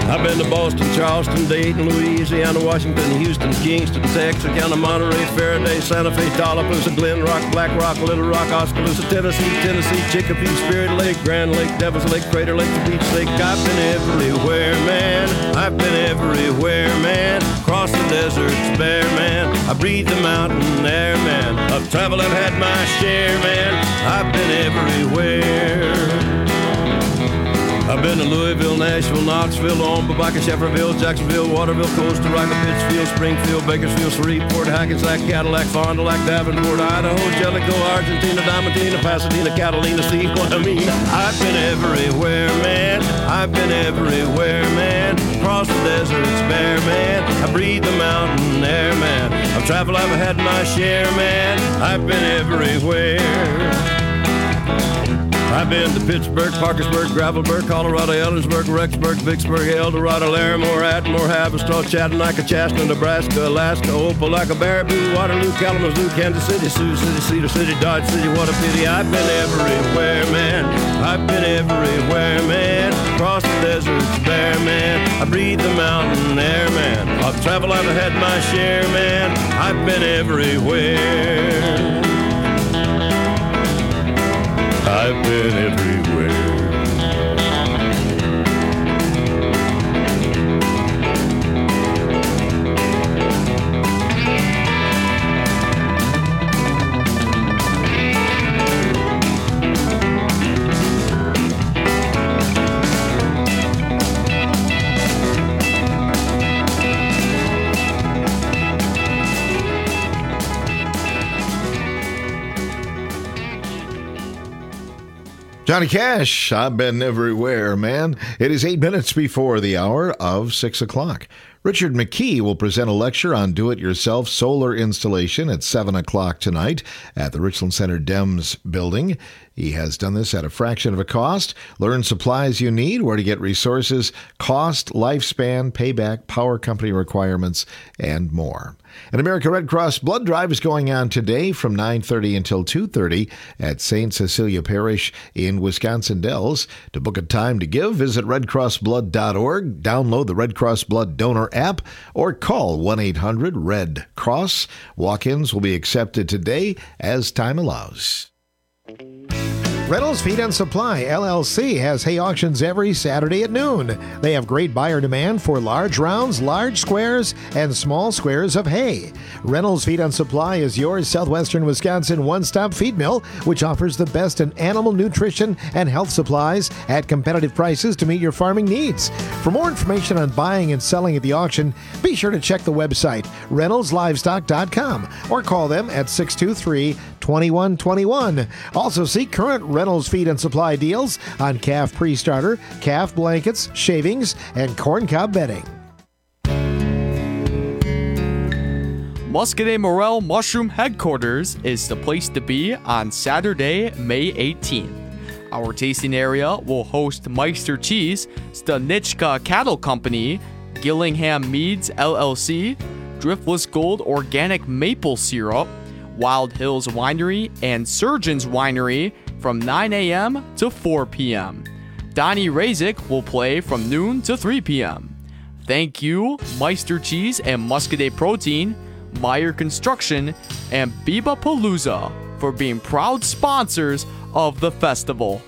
I've been to Boston, Charleston, Dayton, Louisiana, Washington, Houston, Kingston, Texarkana, Monterey, Faraday, Santa Fe, Tallapoosa, Glen Rock, Black Rock, Little Rock, Oskaloosa, Tennessee, Tennessee, Chicopee, Spirit Lake, Grand Lake, Devil's Lake, Crater Lake, Beach Lake. I've been everywhere, man. I've been everywhere, man. Across the deserts, bare, man. I breathe the mountain air, man. I've traveled, I've had my share, man. I've been everywhere. I've been to Louisville, Nashville, Knoxville, Omaha, Shefferville, Jacksonville, Waterville, Costa Rica, Pittsfield, Springfield, Bakersfield, Shreveport, Hackensack, Cadillac, Fond du Lac, Davenport, Idaho, Jellicoe, Argentina, Diamantina, Pasadena, Catalina, see what I mean? I've been everywhere, man. I've been everywhere, man. Across the deserts, bare, man. I breathe the mountain air, man. I've traveled, I've had my share, man. I've been everywhere. I've been to Pittsburgh, Parkersburg, Gravelburg, Colorado, Ellensburg, Rexburg, Vicksburg, Eldorado, Larimore, Atmore, Haverstraw, Chattanooga, Chastity, Nebraska, Alaska, Opelika, Baraboo, Waterloo, Kalamazoo, Kansas City, Sioux City, Cedar City, Dodge City. What a pity. I've been everywhere, man. I've been everywhere, man. Across the deserts, bare, man. I breathe the mountain air, man. I've traveled, I've had my share, man. I've been everywhere. I've been everywhere. Johnny Cash, I've been everywhere, man. It is eight minutes before the hour of six o'clock. Richard McKee will present a lecture on do-it-yourself solar installation at seven o'clock tonight at the Richland Center Dems building. He has done this at a fraction of a cost. Learn supplies you need, where to get resources, cost, lifespan, payback, power company requirements, and more. An American Red Cross blood drive is going on today from nine thirty until two thirty at Saint Cecilia Parish in Wisconsin Dells. To book a time to give, visit red cross blood dot org, download the Red Cross Blood Donor app, or call one eight hundred red cross. Walk-ins will be accepted today as time allows. Reynolds Feed and Supply, L L C, has hay auctions every Saturday at noon. They have great buyer demand for large rounds, large squares, and small squares of hay. Reynolds Feed and Supply is your southwestern Wisconsin one-stop feed mill, which offers the best in animal nutrition and health supplies at competitive prices to meet your farming needs. For more information on buying and selling at the auction, be sure to check the website, reynolds livestock dot com, or call them at six two three, two one two one. Also see current Reynolds Feed and Supply deals on calf pre-starter, calf blankets, shavings, and corncob bedding. Muscadet Morel Mushroom Headquarters is the place to be on Saturday, May eighteenth. Our tasting area will host Meister Cheese, Stanichka Cattle Company, Gillingham Meads L L C, Driftless Gold Organic Maple Syrup, Wild Hills Winery, and Surgeon's Winery from nine a.m. to four p.m. Donnie Razik will play from noon to three p.m. Thank you, Meister Cheese and Muscadet Protein, Meyer Construction, and Biba Palooza for being proud sponsors of the festival.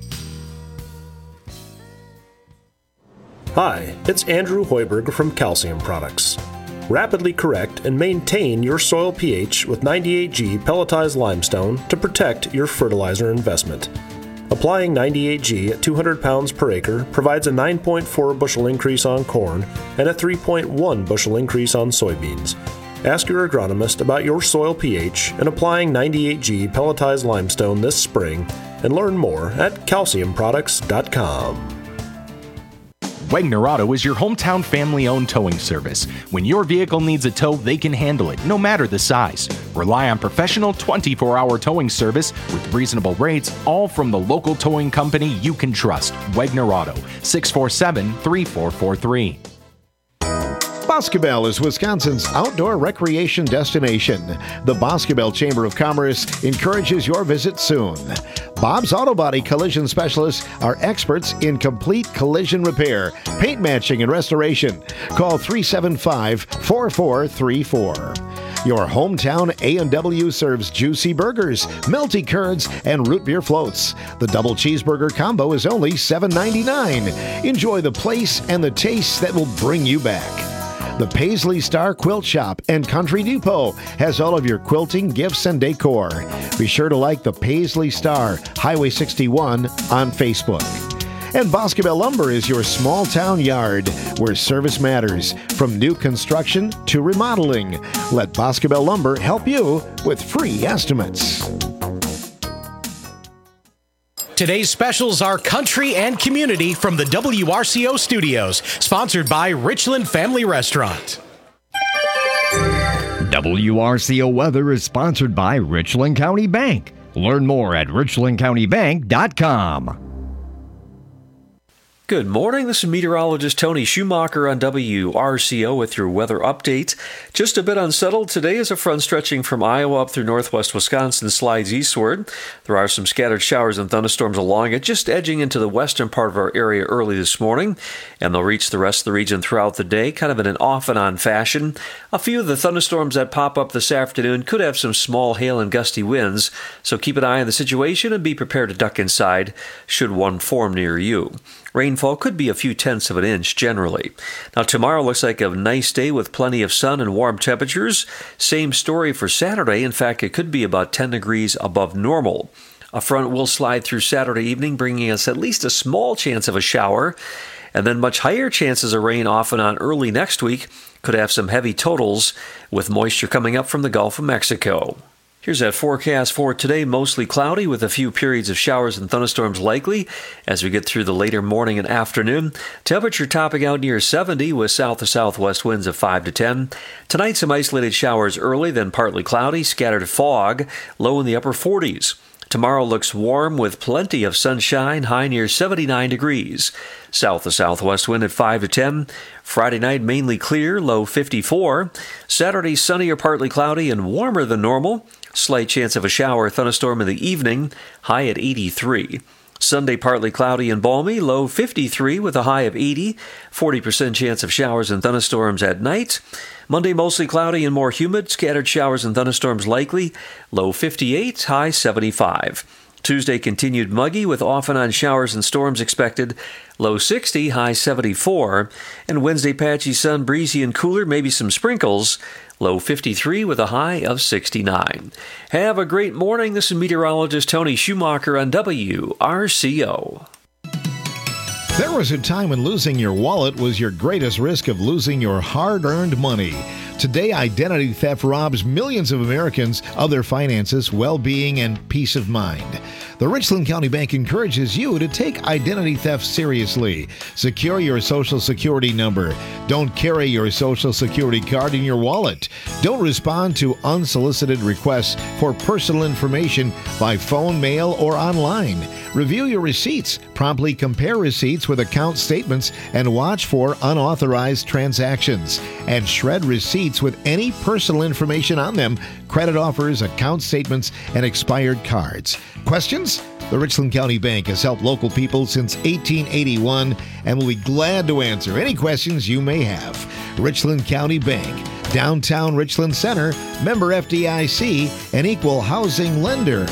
Hi, it's Andrew Hoiberg from Calcium Products. Rapidly correct and maintain your soil pH with ninety-eight G pelletized limestone to protect your fertilizer investment. Applying ninety-eight G at two hundred pounds per acre provides a nine point four bushel increase on corn and a three point one bushel increase on soybeans. Ask your agronomist about your soil pH and applying ninety-eight G pelletized limestone this spring, and learn more at calcium products dot com. Wegner Auto is your hometown family-owned towing service. When your vehicle needs a tow, they can handle it, no matter the size. Rely on professional twenty-four hour towing service with reasonable rates, all from the local towing company you can trust. Wegner Auto, six four seven, three four four three. Boscobel is Wisconsin's outdoor recreation destination. The Boscobel Chamber of Commerce encourages your visit soon. Bob's Auto Body Collision Specialists are experts in complete collision repair, paint matching, and restoration. Call three seven five, four four three four. Your hometown A and W serves juicy burgers, melty curds, and root beer floats. The double cheeseburger combo is only seven ninety-nine. Enjoy the place and the taste that will bring you back. The Paisley Star Quilt Shop and Country Depot has all of your quilting, gifts, and decor. Be sure to like the Paisley Star, Highway sixty-one on Facebook. And Boscobel Lumber is your small town yard where service matters, from new construction to remodeling. Let Boscobel Lumber help you with free estimates. Today's specials are country and community from the W R C O studios, sponsored by Richland Family Restaurant. W R C O weather is sponsored by Richland County Bank. Learn more at richland county bank dot com. Good morning. This is meteorologist Tony Schumacher on W R C O with your weather update. Just a bit unsettled today as a front stretching from Iowa up through northwest Wisconsin slides eastward. There are some scattered showers and thunderstorms along it, just edging into the western part of our area early this morning, and they'll reach the rest of the region throughout the day, kind of in an off and on fashion. A few of the thunderstorms that pop up this afternoon could have some small hail and gusty winds, so keep an eye on the situation and be prepared to duck inside should one form near you. Rainfall could be a few tenths of an inch generally. Now, tomorrow looks like a nice day with plenty of sun and warm temperatures. Same story for Saturday. In fact, it could be about ten degrees above normal. A front will slide through Saturday evening, bringing us at least a small chance of a shower. And then much higher chances of rain off and on early next week. Could have some heavy totals with moisture coming up from the Gulf of Mexico. Here's that forecast for today. Mostly cloudy with a few periods of showers and thunderstorms likely as we get through the later morning and afternoon. Temperature topping out near seventy with south to southwest winds of five to ten. Tonight, some isolated showers early, then partly cloudy, scattered fog, low in the upper forties. Tomorrow looks warm with plenty of sunshine, high near seventy-nine degrees. South to southwest wind at five to ten. Friday night mainly clear, low fifty-four. Saturday sunny or partly cloudy and warmer than normal. Slight chance of a shower or thunderstorm in the evening, high at eighty-three. Sunday partly cloudy and balmy, low fifty-three with a high of eighty. forty percent chance of showers and thunderstorms at night. Monday mostly cloudy and more humid, scattered showers and thunderstorms likely, low fifty-eight, high seventy-five. Tuesday continued muggy with off and on showers and storms expected, low sixty, high seventy-four. And Wednesday patchy sun, breezy and cooler, maybe some sprinkles, low fifty-three with a high of sixty-nine. Have a great morning. This is meteorologist Tony Schumacher on W R C O. There was a time when losing your wallet was your greatest risk of losing your hard-earned money. Today, identity theft robs millions of Americans of their finances, well-being, and peace of mind. The Richland County Bank encourages you to take identity theft seriously. Secure your Social Security number. Don't carry your Social Security card in your wallet. Don't respond to unsolicited requests for personal information by phone, mail, or online. Review your receipts. Promptly compare receipts with account statements and watch for unauthorized transactions. And shred receipts with any personal information on them, credit offers, account statements, and expired cards. Questions? The Richland County Bank has helped local people since eighteen eighty-one and will be glad to answer any questions you may have. Richland County Bank, downtown Richland Center, member F D I C, an equal housing lender.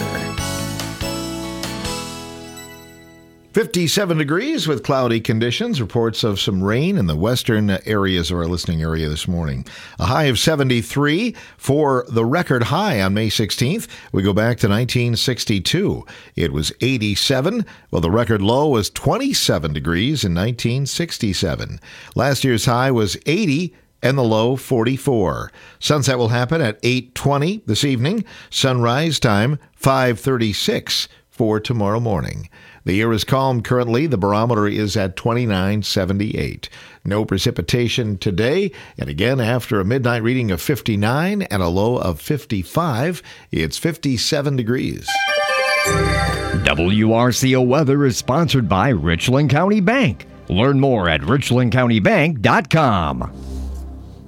fifty-seven degrees with cloudy conditions. Reports of some rain in the western areas of our listening area this morning. A high of seventy-three for the record high on May sixteenth. We go back to nineteen sixty-two. It was eighty-seven, while the record low was twenty-seven degrees in nineteen sixty-seven. Last year's high was eighty and the low forty-four. Sunset will happen at eight twenty this evening. Sunrise time five thirty-six for tomorrow morning. The air is calm currently. The barometer is at twenty-nine seventy-eight. No precipitation today. And again, after a midnight reading of fifty-nine and a low of fifty-five, it's fifty-seven degrees. W R C O weather is sponsored by Richland County Bank. Learn more at richland county bank dot com.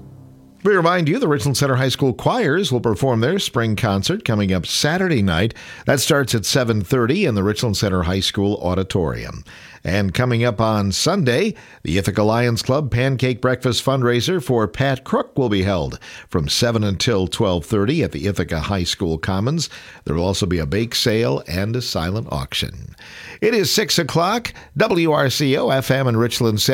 We remind you the Richland Center High School choirs will perform their spring concert coming up Saturday night. That starts at seven thirty in the Richland Center High School auditorium. And coming up on Sunday, the Ithaca Lions Club Pancake Breakfast fundraiser for Pat Crook will be held from seven until twelve thirty at the Ithaca High School Commons. There will also be a bake sale and a silent auction. It is six o'clock. W R C O F M in Richland Center.